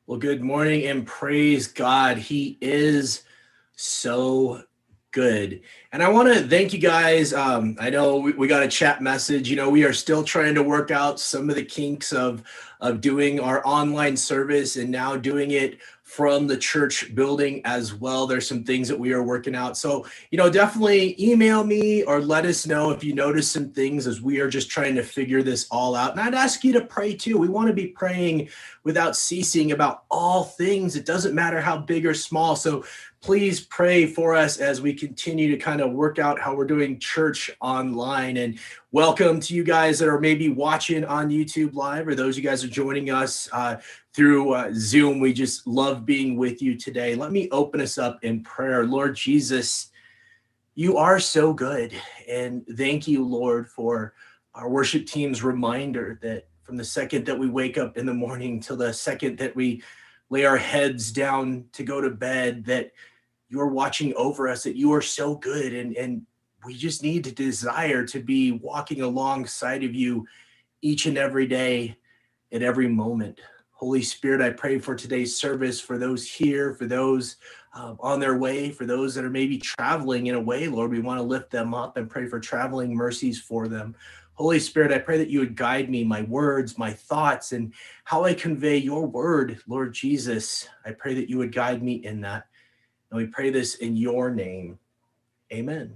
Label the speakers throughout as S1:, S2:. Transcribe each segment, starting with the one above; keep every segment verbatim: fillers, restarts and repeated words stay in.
S1: Well, good morning and praise God. He is so good. And I want to thank you guys. Um, I know we, we got a chat message. You know, we are still trying to work out some of the kinks of, of doing our online service and now doing it from the church building as well. There's some things that we are working out. So, you know, definitely email me or let us know if you notice some things as we are just trying to figure this all out. And I'd ask you to pray too. We want to be praying without ceasing about all things. It doesn't matter how big or small. So please pray for us as we continue to kind of work out how we're doing church online. And welcome to you guys that are maybe watching on YouTube Live, or those of you guys are joining us uh, through uh, Zoom. We just love being with you today. Let me open us up in prayer. Lord Jesus, you are so good. And thank you, Lord, for our worship team's reminder that from the second that we wake up in the morning till the second that we lay our heads down to go to bed, that you're watching over us, that you are so good. And, and we just need to desire to be walking alongside of you each and every day at every moment. Holy Spirit, I pray for today's service, for those here, for those um, on their way, for those that are maybe traveling in a way, Lord, we want to lift them up and pray for traveling mercies for them. Holy Spirit, I pray that you would guide me, my words, my thoughts, and how I convey your word, Lord Jesus. I pray that you would guide me in that. And we pray this in your name. Amen.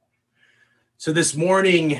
S1: So this morning,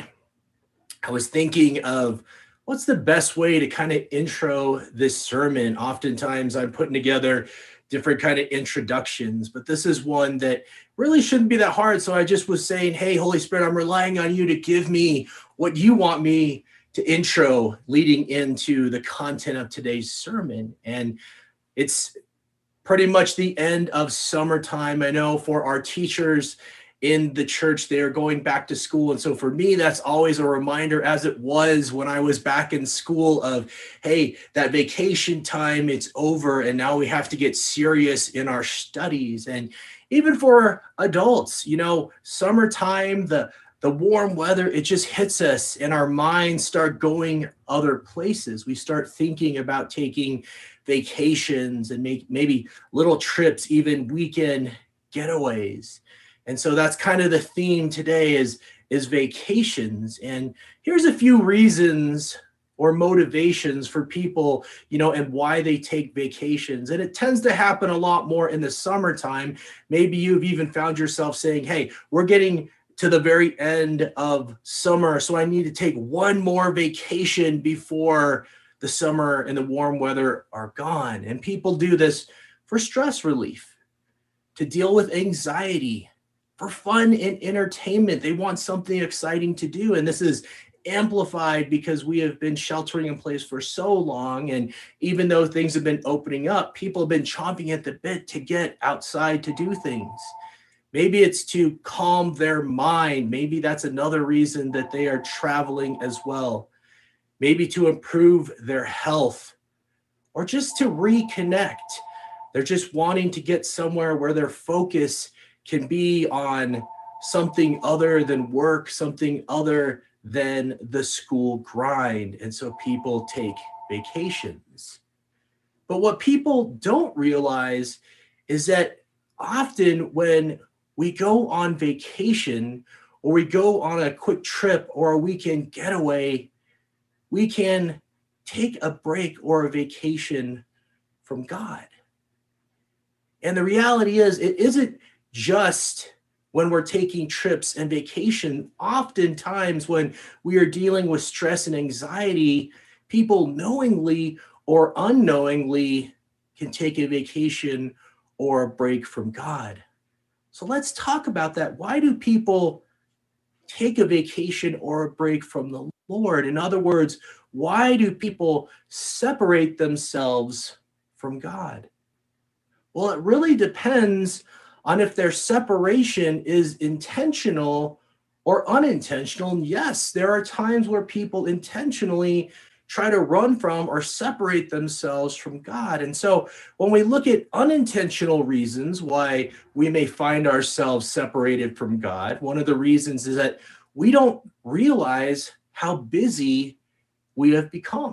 S1: I was thinking of what's the best way to kind of intro this sermon. Oftentimes I'm putting together different kind of introductions, but this is one that really shouldn't be that hard. So I just was saying, hey, Holy Spirit, I'm relying on you to give me what you want me to intro leading into the content of today's sermon. And it's pretty much the end of summertime. I know for our teachers in the church, they're going back to school. And so for me, that's always a reminder, as it was when I was back in school, of, hey, that vacation time, it's over. And now we have to get serious in our studies. And even for adults, you know, summertime, the the warm weather, it just hits us and our minds start going other places. We start thinking about taking vacations and make maybe little trips, even weekend getaways. And so that's kind of the theme today is, is vacations. And here's a few reasons or motivations for people, you know, and why they take vacations. And it tends to happen a lot more in the summertime. Maybe you've even found yourself saying, hey, we're getting to the very end of summer, so I need to take one more vacation before the summer and the warm weather are gone. And people do this for stress relief, to deal with anxiety, for fun and entertainment. They want something exciting to do. And this is amplified because we have been sheltering in place for so long. And even though things have been opening up, people have been chomping at the bit to get outside to do things. Maybe it's to calm their mind. Maybe that's another reason that they are traveling as well. Maybe to improve their health, or just to reconnect. They're just wanting to get somewhere where their focus can be on something other than work, something other than the school grind. And so people take vacations. But what people don't realize is that often when we go on vacation, or we go on a quick trip or a weekend getaway, we can take a break or a vacation from God. And the reality is, it isn't just when we're taking trips and vacation. Oftentimes when we are dealing with stress and anxiety, people knowingly or unknowingly can take a vacation or a break from God. So let's talk about that. Why do people take a vacation or a break from the Lord? In other words, why do people separate themselves from God? Well, it really depends on if their separation is intentional or unintentional. And yes, there are times where people intentionally try to run from or separate themselves from God. And so when we look at unintentional reasons why we may find ourselves separated from God, one of the reasons is that we don't realize how busy we have become.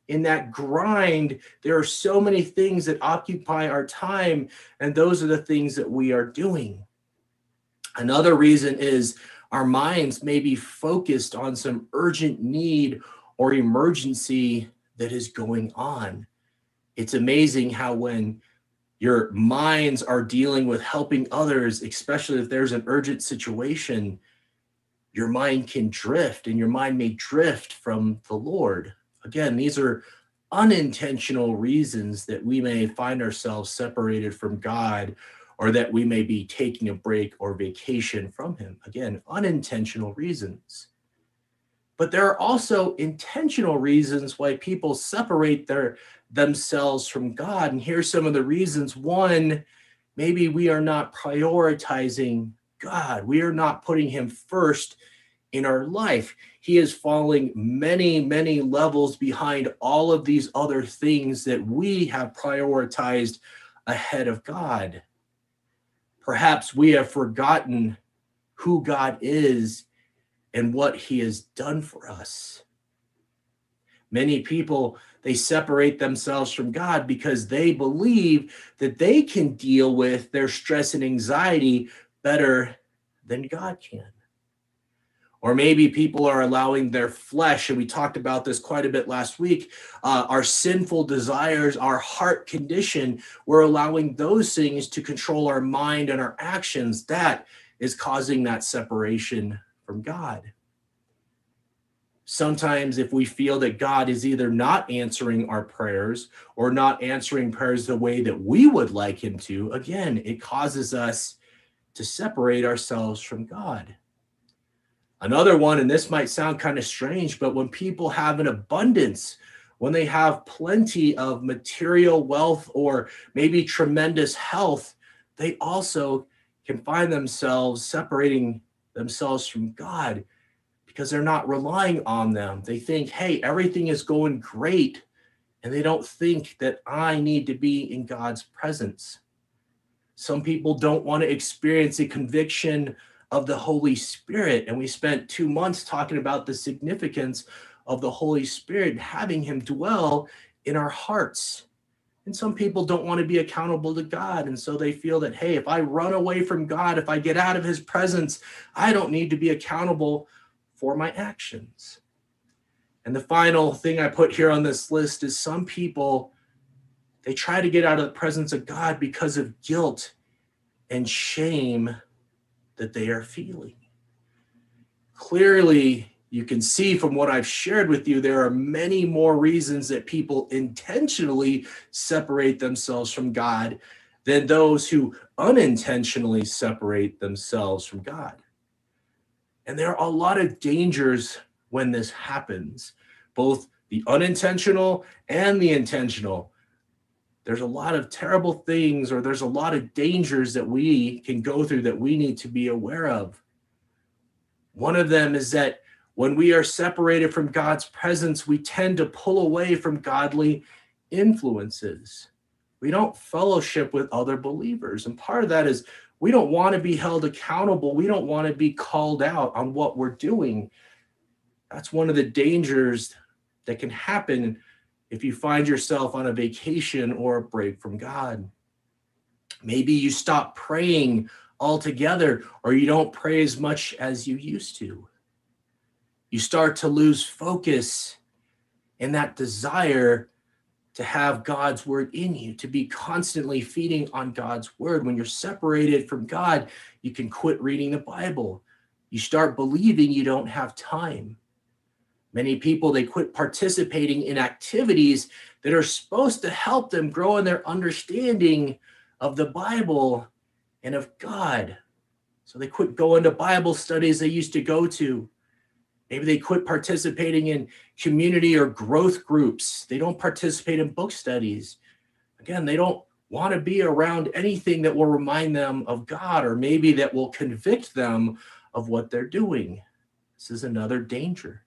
S1: In that grind, there are so many things that occupy our time, and those are the things that we are doing. Another reason is our minds may be focused on some urgent need or emergency that is going on. It's amazing how when your minds are dealing with helping others, especially if there's an urgent situation, your mind can drift, and your mind may drift from the Lord. Again, these are unintentional reasons that we may find ourselves separated from God, or that we may be taking a break or vacation from him. Again, unintentional reasons. But there are also intentional reasons why people separate their themselves from God. And here's some of the reasons. One, maybe we are not prioritizing God. We are not putting him first in our life. He is falling many, many levels behind all of these other things that we have prioritized ahead of God. Perhaps we have forgotten who God is and what he has done for us. Many people, they separate themselves from God because they believe that they can deal with their stress and anxiety better than God can. Or maybe people are allowing their flesh, and we talked about this quite a bit last week, uh, our sinful desires, our heart condition, we're allowing those things to control our mind and our actions. That is causing that separation from God. Sometimes if we feel that God is either not answering our prayers or not answering prayers the way that we would like him to, again, it causes us to separate ourselves from God. Another one, and this might sound kind of strange, but when people have an abundance, when they have plenty of material wealth or maybe tremendous health, they also can find themselves separating themselves from God because they're not relying on them. They think, hey, everything is going great, and they don't think that I need to be in God's presence. Some people don't want to experience a conviction of the Holy Spirit. And we spent two months talking about the significance of the Holy Spirit, having him dwell in our hearts. And some people don't want to be accountable to God. And so they feel that, hey, if I run away from God, if I get out of his presence, I don't need to be accountable for my actions. And the final thing I put here on this list is some people, they try to get out of the presence of God because of guilt and shame that they are feeling. Clearly, you can see from what I've shared with you, there are many more reasons that people intentionally separate themselves from God than those who unintentionally separate themselves from God. And there are a lot of dangers when this happens, both the unintentional and the intentional. There's a lot of terrible things, or there's a lot of dangers that we can go through that we need to be aware of. One of them is that when we are separated from God's presence, we tend to pull away from godly influences. We don't fellowship with other believers. And part of that is we don't want to be held accountable. We don't want to be called out on what we're doing. That's one of the dangers that can happen if you find yourself on a vacation or a break from God. Maybe you stop praying altogether, or you don't pray as much as you used to. You start to lose focus in that desire to have God's word in you, to be constantly feeding on God's word. When you're separated from God, you can quit reading the Bible. You start believing you don't have time. Many people, they quit participating in activities that are supposed to help them grow in their understanding of the Bible and of God. So they quit going to Bible studies they used to go to. Maybe they quit participating in community or growth groups. They don't participate in book studies. Again, they don't want to be around anything that will remind them of God, or maybe that will convict them of what they're doing. This is another danger.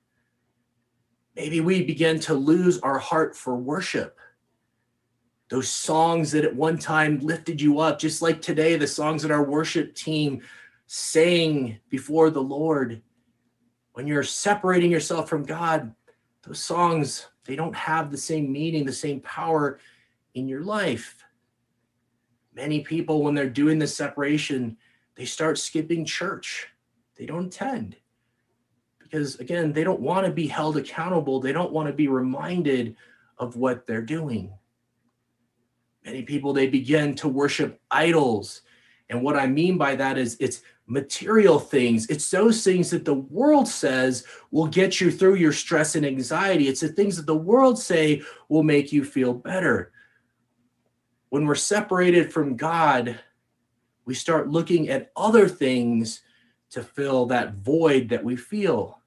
S1: Maybe we begin to lose our heart for worship. Those songs that at one time lifted you up, just like today, the songs that our worship team sang before the Lord. When you're separating yourself from God, those songs, they don't have the same meaning, the same power in your life. Many people, when they're doing this separation, they start skipping church. They don't attend because, again, they don't want to be held accountable. They don't want to be reminded of what they're doing. Many people, they begin to worship idols. And what I mean by that is it's material things. It's those things that the world says will get you through your stress and anxiety. It's the things that the world say will make you feel better. When we're separated from God, we start looking at other things to fill that void that we feel.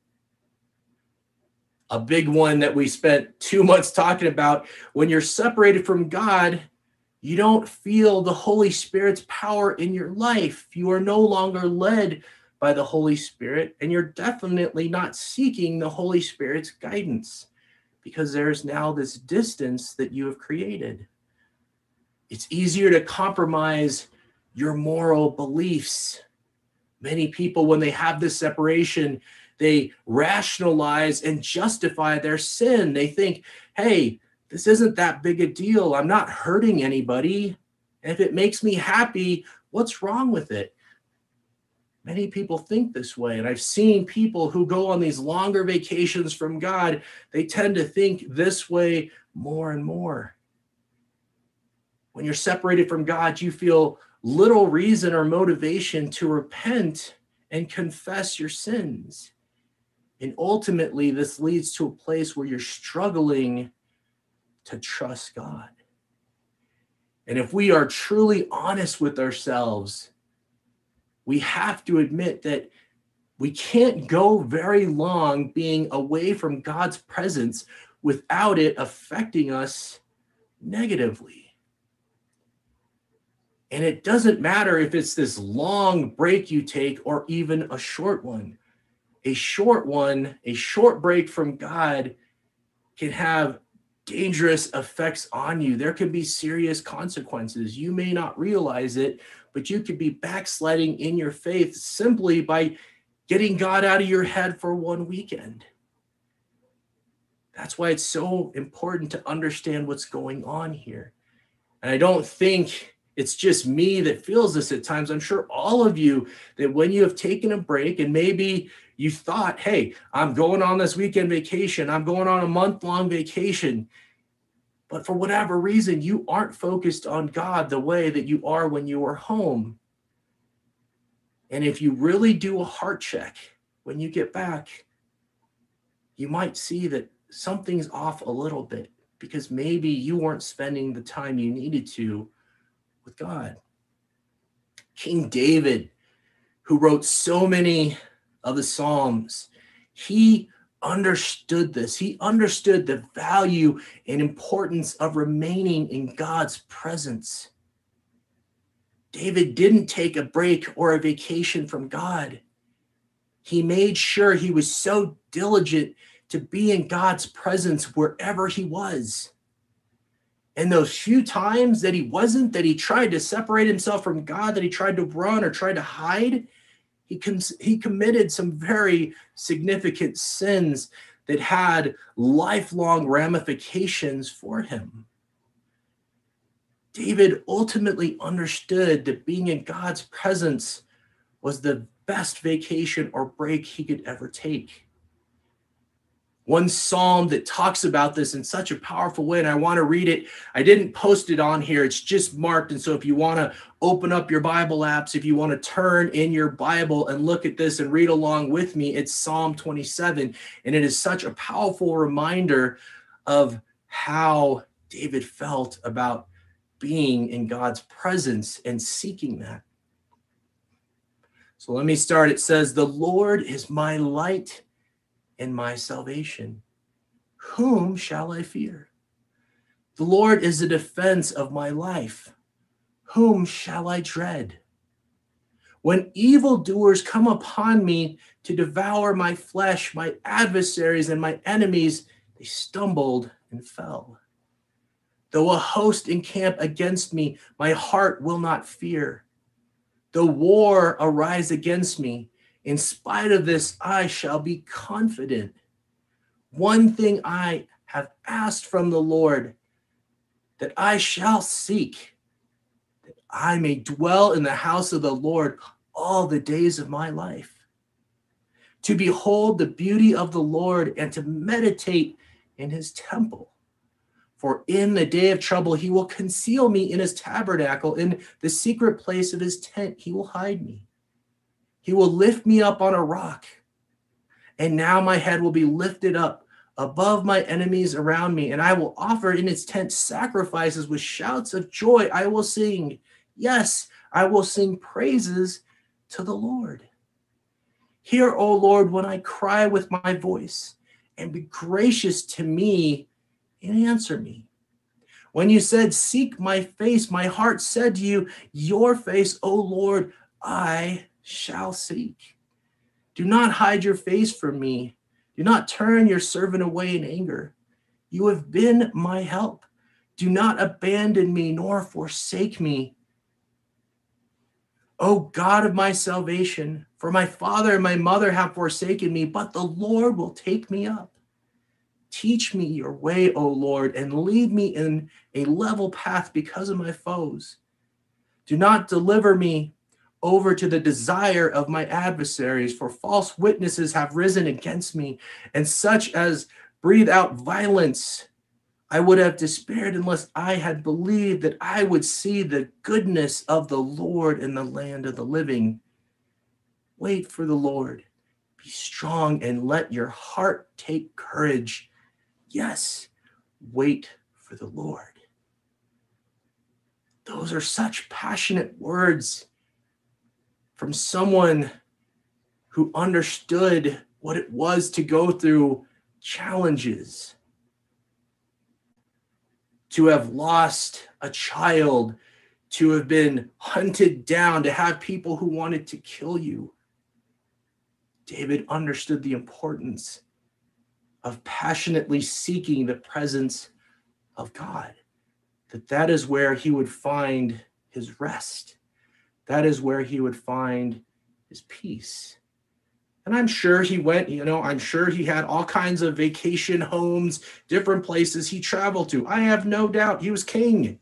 S1: A big one that we spent two months talking about, when you're separated from God, you don't feel the Holy Spirit's power in your life. You are no longer led by the Holy Spirit, and you're definitely not seeking the Holy Spirit's guidance because there's now this distance that you have created. It's easier to compromise your moral beliefs. Many people, when they have this separation, they rationalize and justify their sin. They think, hey, this isn't that big a deal. I'm not hurting anybody. And if it makes me happy, what's wrong with it? Many people think this way. And I've seen people who go on these longer vacations from God, they tend to think this way more and more. When you're separated from God, you feel little reason or motivation to repent and confess your sins. And ultimately, this leads to a place where you're struggling to trust God. And if we are truly honest with ourselves, we have to admit that we can't go very long being away from God's presence without it affecting us negatively. And it doesn't matter if it's this long break you take or even a short one. A short one, a short break from God can have dangerous effects on you. There can be serious consequences. You may not realize it, but you could be backsliding in your faith simply by getting God out of your head for one weekend. That's why it's so important to understand what's going on here. And I don't think it's just me that feels this at times. I'm sure all of you, that when you have taken a break and maybe you thought, hey, I'm going on this weekend vacation, I'm going on a month-long vacation, but for whatever reason, you aren't focused on God the way that you are when you are home. And if you really do a heart check when you get back, you might see that something's off a little bit because maybe you weren't spending the time you needed to with God. King David, who wrote so many of the Psalms, he understood this. He understood the value and importance of remaining in God's presence. David didn't take a break or a vacation from God. He made sure he was so diligent to be in God's presence wherever he was. And those few times that he wasn't, that he tried to separate himself from God, that he tried to run or tried to hide, he, com- he committed some very significant sins that had lifelong ramifications for him. David ultimately understood that being in God's presence was the best vacation or break he could ever take. One psalm that talks about this in such a powerful way, and I want to read it. I didn't post it on here. It's just marked. And so if you want to open up your Bible apps, if you want to turn in your Bible and look at this and read along with me, it's Psalm twenty-seven. And it is such a powerful reminder of how David felt about being in God's presence and seeking that. So let me start. It says, "The Lord is my light and my salvation. Whom shall I fear? The Lord is the defense of my life. Whom shall I dread? When evildoers come upon me to devour my flesh, my adversaries and my enemies, they stumbled and fell. Though a host encamp against me, my heart will not fear. Though war arise against me, in spite of this, I shall be confident. One thing I have asked from the Lord, that I shall seek, that I may dwell in the house of the Lord all the days of my life, to behold the beauty of the Lord and to meditate in his temple. For in the day of trouble, he will conceal me in his tabernacle. In the secret place of his tent, he will hide me. He will lift me up on a rock. And now my head will be lifted up above my enemies around me, and I will offer in its tent sacrifices with shouts of joy. I will sing. Yes, I will sing praises to the Lord. Hear, O Lord, when I cry with my voice, and be gracious to me and answer me. When you said, seek my face, my heart said to you, your face, O Lord, I shall seek. Do not hide your face from me. Do not turn your servant away in anger. You have been my help. Do not abandon me nor forsake me. O God of my salvation, for my father and my mother have forsaken me, but the Lord will take me up. Teach me your way, O Lord, and lead me in a level path because of my foes. Do not deliver me over to the desire of my adversaries, for false witnesses have risen against me, and such as breathe out violence. I would have despaired unless I had believed that I would see the goodness of the Lord in the land of the living. Wait for the Lord. Be strong and let your heart take courage. Yes, wait for the Lord. Those are such passionate words from someone who understood what it was to go through challenges, to have lost a child, to have been hunted down, to have people who wanted to kill you. David understood the importance of passionately seeking the presence of God, that that is where he would find his rest. That is where he would find his peace. And I'm sure he went, you know, I'm sure he had all kinds of vacation homes, different places he traveled to. I have no doubt he was king.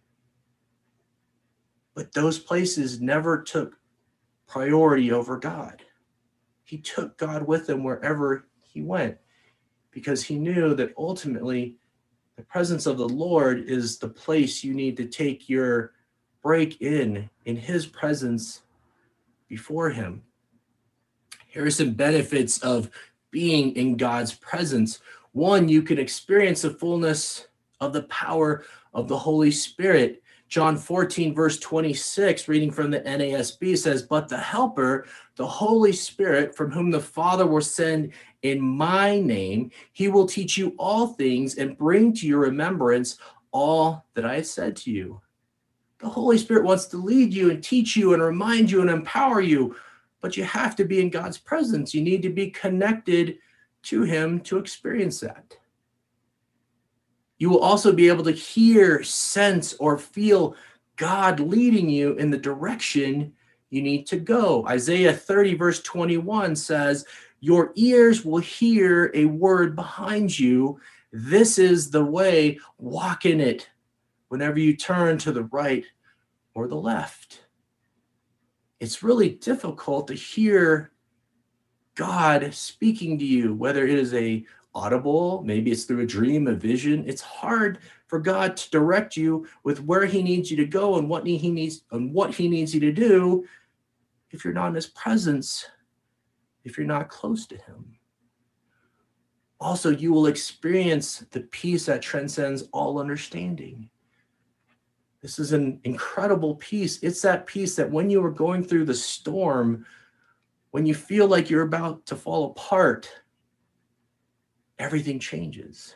S1: But those places never took priority over God. He took God with him wherever he went, because he knew that ultimately the presence of the Lord is the place you need to take your break in, in his presence before him. Here are some benefits of being in God's presence. One, you can experience the fullness of the power of the Holy Spirit. John fourteen, verse twenty-six, reading from the N A S B, says, but the Helper, the Holy Spirit, from whom the Father will send in my name, he will teach you all things and bring to your remembrance all that I have said to you. The Holy Spirit wants to lead you and teach you and remind you and empower you, but you have to be in God's presence. You need to be connected to him to experience that. You will also be able to hear, sense, or feel God leading you in the direction you need to go. Isaiah thirty, verse twenty-one says, your ears will hear a word behind you. This is the way, walk in it whenever you turn to the right or the left. It's really difficult to hear God speaking to you, whether it is a audible, maybe it's through a dream, a vision. It's hard for God to direct you with where he needs you to go and what he needs and what he needs you to do if you're not in his presence, if you're not close to him. Also, you will experience the peace that transcends all understanding. This is an incredible peace. It's that peace that when you are going through the storm, when you feel like you're about to fall apart, everything changes.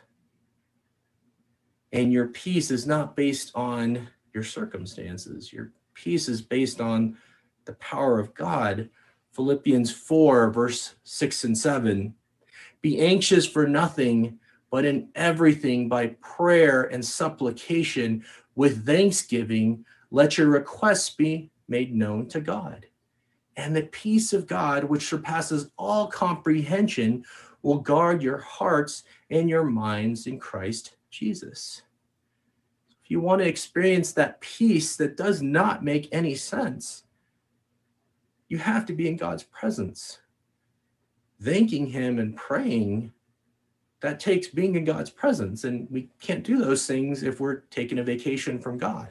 S1: And your peace is not based on your circumstances. Your peace is based on the power of God. Philippians four, verse six and seven. Be anxious for nothing, but in everything by prayer and supplication with thanksgiving, let your requests be made known to God. And the peace of God, which surpasses all comprehension, will guard your hearts and your minds in Christ Jesus. If you want to experience that peace that does not make any sense, you have to be in God's presence. Thanking him and praying, that takes being in God's presence, and we can't do those things if we're taking a vacation from God.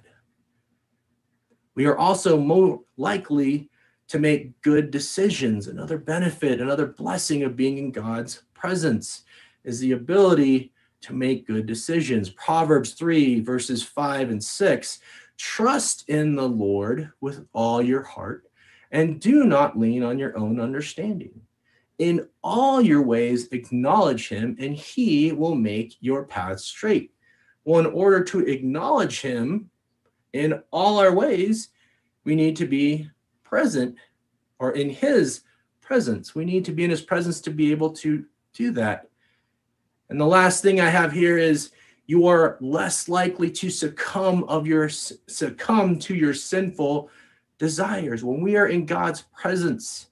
S1: We are also more likely to make good decisions. Another benefit, another blessing of being in God's presence is the ability to make good decisions. Proverbs three, verses five and six, trust in the Lord with all your heart and do not lean on your own understanding. In all your ways, acknowledge him, and he will make your paths straight. Well, in order to acknowledge him in all our ways, we need to be present, or in his presence. We need to be in his presence to be able to do that. And the last thing I have here is you are less likely to succumb of your succumb to your sinful desires. When we are in God's presence,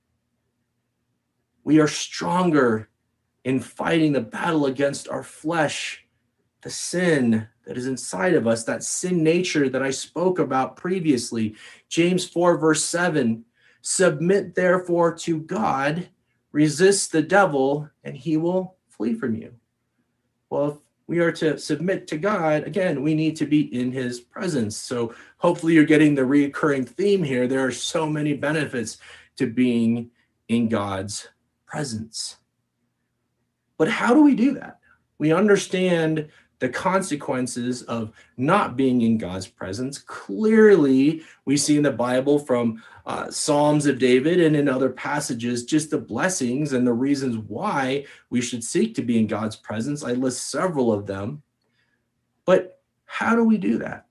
S1: we are stronger in fighting the battle against our flesh, the sin that is inside of us, that sin nature that I spoke about previously. James four, verse seven, submit therefore to God, resist the devil, and he will flee from you. Well, if we are to submit to God, again, we need to be in his presence. So hopefully you're getting the recurring theme here. There are so many benefits to being in God's presence. But how do we do that? We understand the consequences of not being in God's presence. Clearly, we see in the Bible from uh, Psalms of David and in other passages, just the blessings and the reasons why we should seek to be in God's presence. I list several of them. But how do we do that?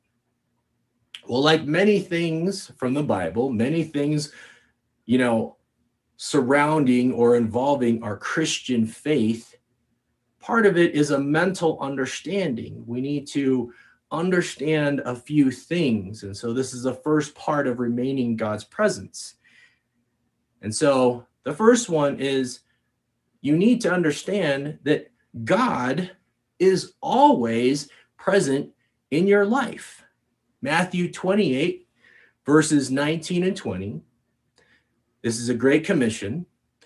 S1: Well, like many things from the Bible, many things, you know, surrounding or involving our Christian faith, part of it is a mental understanding. We need to understand a few things. And so this is the first part of remaining God's presence. And so the first one is you need to understand that God is always present in your life. Matthew twenty-eight, verses nineteen and twenty. This is a great commission.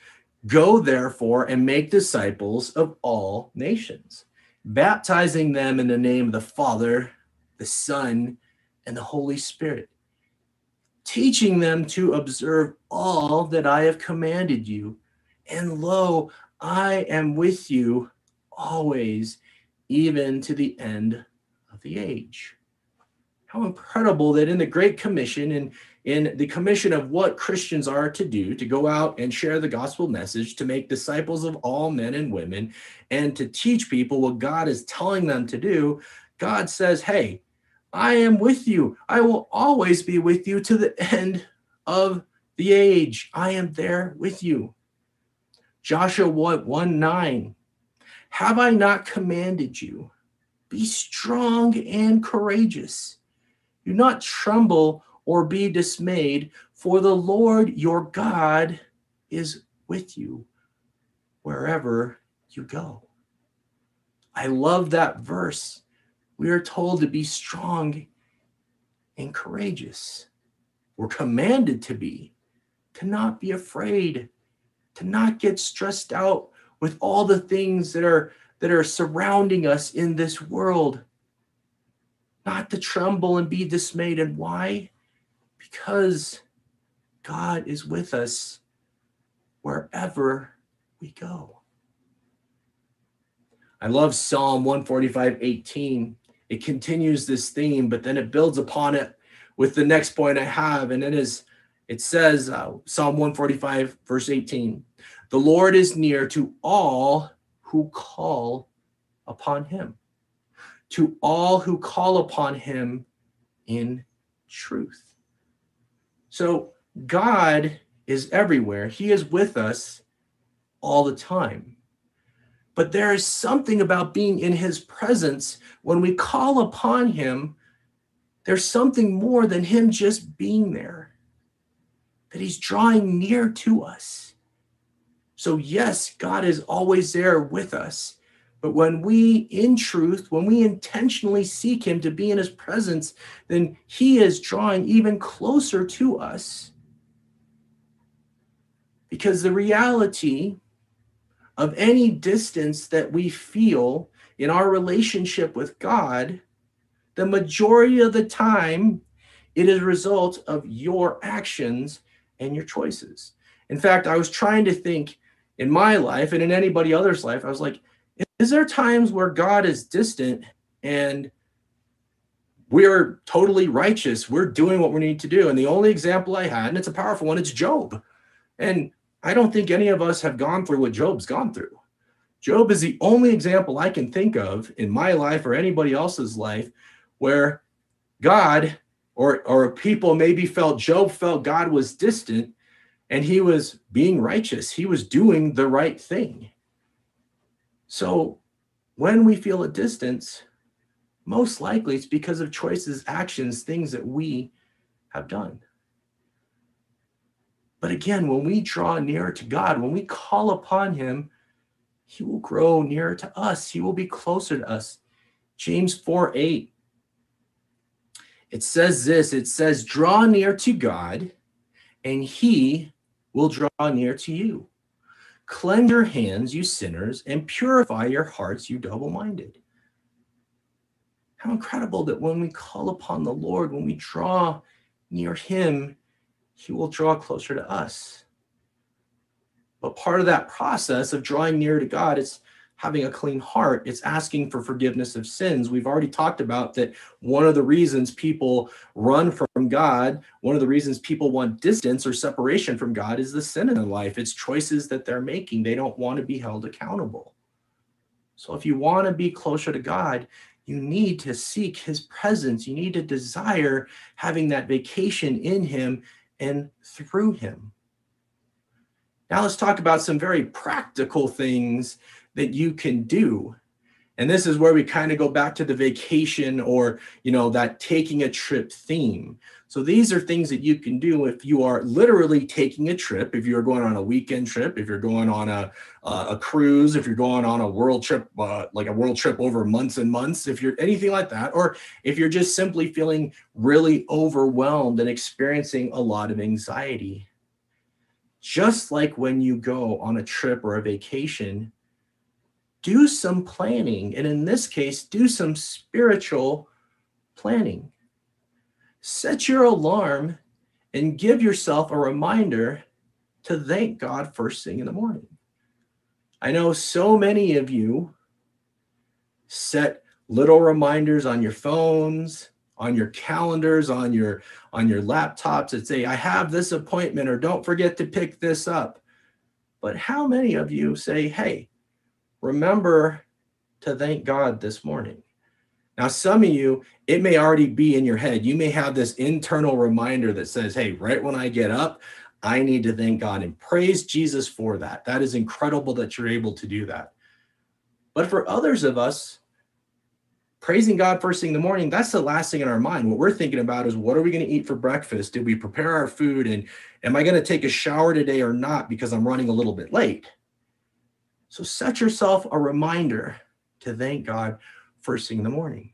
S1: Go therefore and make disciples of all nations, baptizing them in the name of the Father, the Son, and the Holy Spirit, teaching them to observe all that I have commanded you. And lo, I am with you always, even to the end of the age. How incredible that in the Great Commission and in the commission of what Christians are to do, to go out and share the gospel message, to make disciples of all men and women, and to teach people what God is telling them to do, God says, hey, I am with you. I will always be with you to the end of the age. I am there with you. Joshua one nine, have I not commanded you? Be strong and courageous. Do not tremble or be dismayed, for the Lord your God is with you wherever you go. I love that verse. We are told to be strong and courageous. We're commanded to be, to not be afraid, to not get stressed out with all the things that are, that are surrounding us in this world, not to tremble and be dismayed. And why? Because God is with us wherever we go. I love Psalm one forty-five, eighteen. It continues this theme, but then it builds upon it with the next point I have. And it is, it says, uh, Psalm one forty-five, verse eighteen, the Lord is near to all who call upon him, to all who call upon him in truth. So God is everywhere. He is with us all the time. But there is something about being in his presence. When we call upon him, there's something more than him just being there, that he's drawing near to us. So yes, God is always there with us. But when we, in truth, when we intentionally seek him to be in his presence, then he is drawing even closer to us. Because the reality of any distance that we feel in our relationship with God, the majority of the time, it is a result of your actions and your choices. In fact, I was trying to think in my life and in anybody else's life, I was like, is there times where God is distant and we're totally righteous, we're doing what we need to do? And the only example I had, and it's a powerful one, it's Job. And I don't think any of us have gone through what Job's gone through. Job is the only example I can think of in my life or anybody else's life where God or, or people maybe felt, Job felt God was distant and he was being righteous. He was doing the right thing. So when we feel a distance, most likely it's because of choices, actions, things that we have done. But again, when we draw nearer to God, when we call upon him, he will grow nearer to us. He will be closer to us. James four eight. It says this, it says, draw near to God, and he will draw near to you. Cleanse your hands, you sinners, and purify your hearts, you double-minded. How incredible that when we call upon the Lord, when we draw near him, he will draw closer to us. But part of that process of drawing near to God is having a clean heart. It's asking for forgiveness of sins. We've already talked about that one of the reasons people run from God, one of the reasons people want distance or separation from God is the sin in their life. It's choices that they're making. They don't want to be held accountable. So if you want to be closer to God, you need to seek his presence. You need to desire having that vacation in him and through him. Now let's talk about some very practical things that you can do. And this is where we kind of go back to the vacation or, you know, that taking a trip theme. So these are things that you can do if you are literally taking a trip, if you're going on a weekend trip, if you're going on a, uh, a cruise, if you're going on a world trip, uh, like a world trip over months and months, if you're anything like that, or if you're just simply feeling really overwhelmed and experiencing a lot of anxiety. Just like when you go on a trip or a vacation, do some planning. And in this case, do some spiritual planning. Set your alarm and give yourself a reminder to thank God first thing in the morning. I know so many of you set little reminders on your phones, on your calendars, on your, on your laptops that say, I have this appointment, or don't forget to pick this up. But how many of you say, hey, remember to thank God this morning? Now, some of you, it may already be in your head. You may have this internal reminder that says, hey, right when I get up, I need to thank God, and praise Jesus for that. That is incredible that you're able to do that. But for others of us, praising God first thing in the morning, that's the last thing in our mind. What we're thinking about is, what are we going to eat for breakfast? Did we prepare our food? And am I going to take a shower today or not because I'm running a little bit late? So set yourself a reminder to thank God first thing in the morning.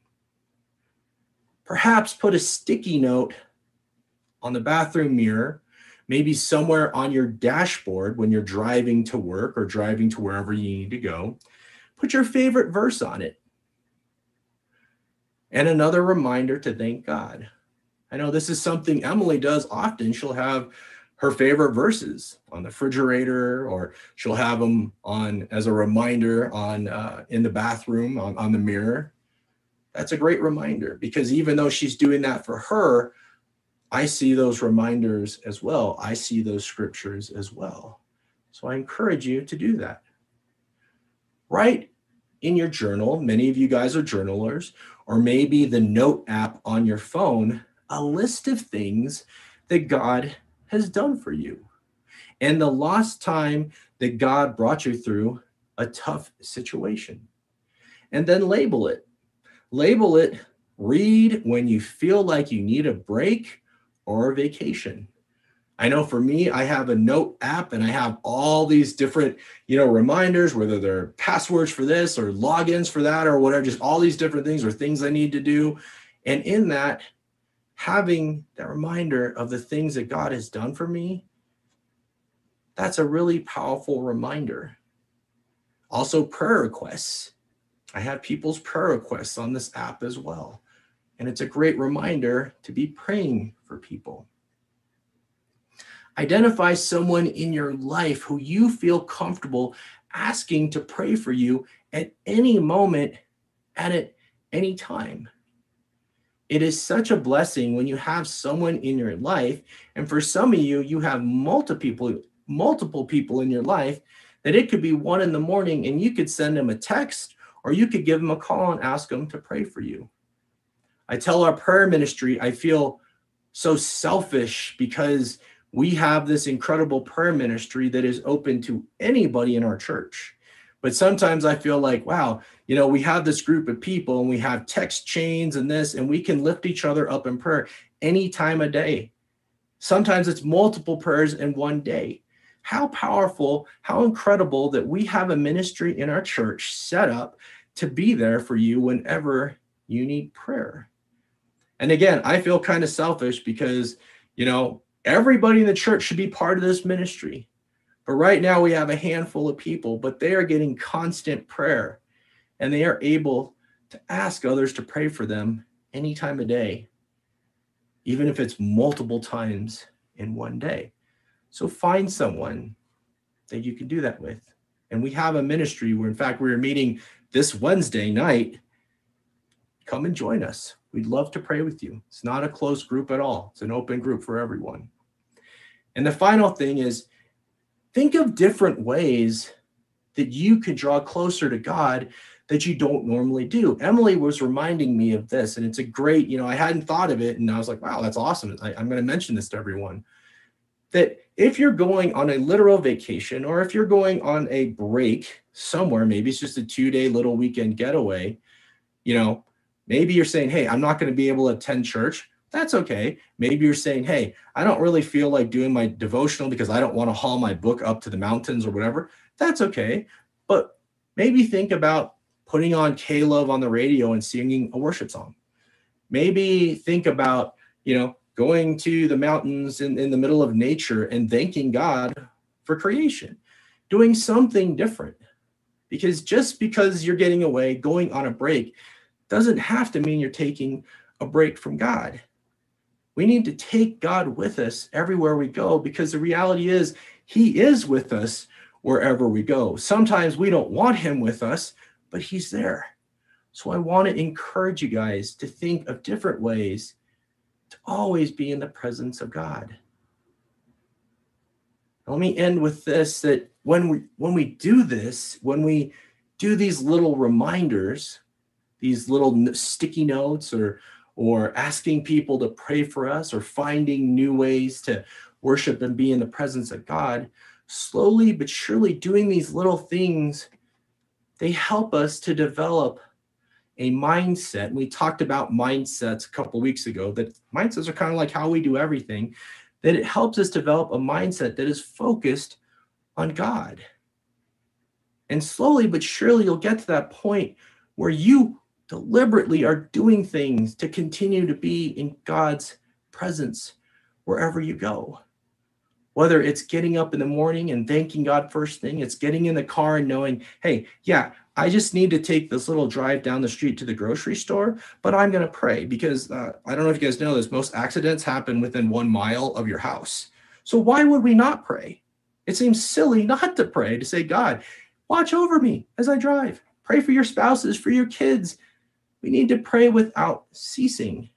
S1: Perhaps put a sticky note on the bathroom mirror, maybe somewhere on your dashboard when you're driving to work or driving to wherever you need to go. Put your favorite verse on it. And another reminder to thank God. I know this is something Emily does often. She'll have her favorite verses on the refrigerator, or she'll have them on as a reminder on uh, in the bathroom on, on the mirror. That's a great reminder, because even though she's doing that for her, I see those reminders as well. I see those scriptures as well. So I encourage you to do that. Write in your journal, many of you guys are journalers, or maybe the note app on your phone, a list of things that God has done for you, and the last time that God brought you through a tough situation. And then label it. Label it, read when you feel like you need a break or a vacation. I know for me, I have a note app and I have all these different, you know, reminders, whether they're passwords for this or logins for that or whatever, just all these different things or things I need to do. And in that, having that reminder of the things that God has done for me, that's a really powerful reminder. Also, prayer requests. I have people's prayer requests on this app as well. And it's a great reminder to be praying for people. Identify someone in your life who you feel comfortable asking to pray for you at any moment and at any time. It is such a blessing when you have someone in your life, and for some of you, you have multiple people, multiple people in your life, that it could be one in the morning and you could send them a text or you could give them a call and ask them to pray for you. I tell our prayer ministry, I feel so selfish because we have this incredible prayer ministry that is open to anybody in our church. But sometimes I feel like, wow, you know, we have this group of people and we have text chains and this, and we can lift each other up in prayer any time of day. Sometimes it's multiple prayers in one day. How powerful, how incredible that we have a ministry in our church set up to be there for you whenever you need prayer. And again, I feel kind of selfish because, you know, everybody in the church should be part of this ministry. But right now we have a handful of people, but they are getting constant prayer and they are able to ask others to pray for them any time of day, even if it's multiple times in one day. So find someone that you can do that with. And we have a ministry where, in fact, we are meeting this Wednesday night. Come and join us. We'd love to pray with you. It's not a closed group at all. It's an open group for everyone. And the final thing is, think of different ways that you can draw closer to God that you don't normally do. Emily was reminding me of this, and it's a great, you know, I hadn't thought of it, and I was like, wow, that's awesome. I, I'm going to mention this to everyone. That if you're going on a literal vacation, or if you're going on a break somewhere, maybe it's just a two-day little weekend getaway, you know, maybe you're saying, hey, I'm not going to be able to attend church. That's okay. Maybe you're saying, hey, I don't really feel like doing my devotional because I don't want to haul my book up to the mountains or whatever. That's okay. But maybe think about putting on K-Love on the radio and singing a worship song. Maybe think about, you know, going to the mountains in, in the middle of nature and thanking God for creation, doing something different. Because just because you're getting away, going on a break, doesn't have to mean you're taking a break from God. We need to take God with us everywhere we go, because the reality is he is with us wherever we go. Sometimes we don't want him with us, but he's there. So I want to encourage you guys to think of different ways to always be in the presence of God. Let me end with this, that when we when we do this, when we do these little reminders, these little sticky notes, or or asking people to pray for us, or finding new ways to worship and be in the presence of God, slowly but surely doing these little things, they help us to develop a mindset. We talked about mindsets a couple of weeks ago, that mindsets are kind of like how we do everything, that it helps us develop a mindset that is focused on God. And slowly but surely you'll get to that point where you deliberately are doing things to continue to be in God's presence wherever you go. Whether it's getting up in the morning and thanking God first thing, it's getting in the car and knowing, hey, yeah, I just need to take this little drive down the street to the grocery store, but I'm going to pray because uh, I don't know if you guys know this, most accidents happen within one mile of your house. So why would we not pray? It seems silly not to pray, to say, God, watch over me as I drive. Pray for your spouses, for your kids. We need to pray without ceasing.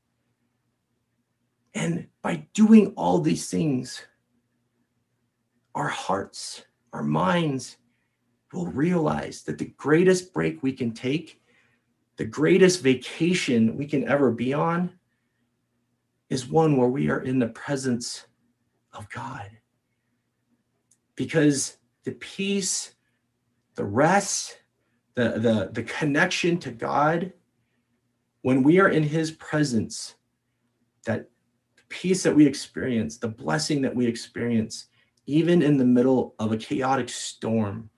S1: And by doing all these things, our hearts, our minds will realize that the greatest break we can take, the greatest vacation we can ever be on, is one where we are in the presence of God. Because the peace, the rest, the, the, the connection to God, when we are in his presence, that peace that we experience, the blessing that we experience, even in the middle of a chaotic storm.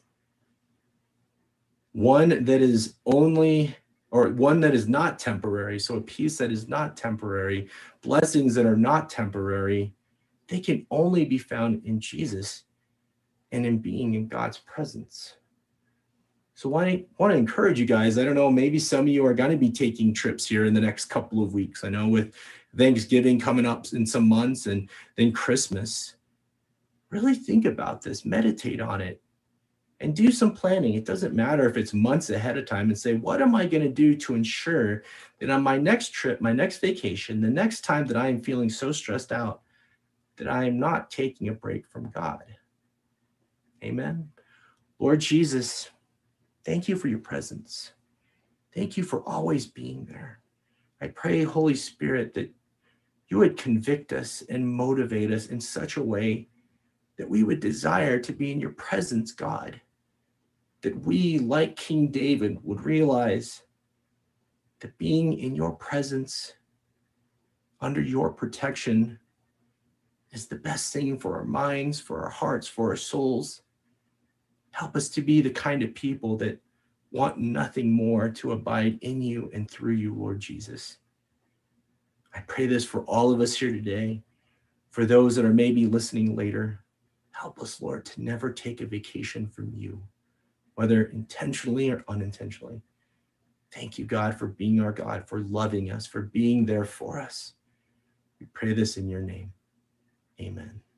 S1: One that is only, or one that is not temporary. So a peace that is not temporary, blessings that are not temporary, they can only be found in Jesus and in being in God's presence. So I want to encourage you guys. I don't know, maybe some of you are going to be taking trips here in the next couple of weeks. I know with Thanksgiving coming up in some months and then Christmas, really think about this, meditate on it, and do some planning. It doesn't matter if it's months ahead of time, and say, what am I going to do to ensure that on my next trip, my next vacation, the next time that I am feeling so stressed out, that I am not taking a break from God. Amen. Lord Jesus, thank you for your presence. Thank you for always being there. I pray, Holy Spirit, that you would convict us and motivate us in such a way that we would desire to be in your presence, God. That we, like King David, would realize that being in your presence, under your protection, is the best thing for our minds, for our hearts, for our souls. Help us to be the kind of people that want nothing more to abide in you and through you, Lord Jesus. I pray this for all of us here today, for those that are maybe listening later. Help us, Lord, to never take a vacation from you, whether intentionally or unintentionally. Thank you, God, for being our God, for loving us, for being there for us. We pray this in your name. Amen.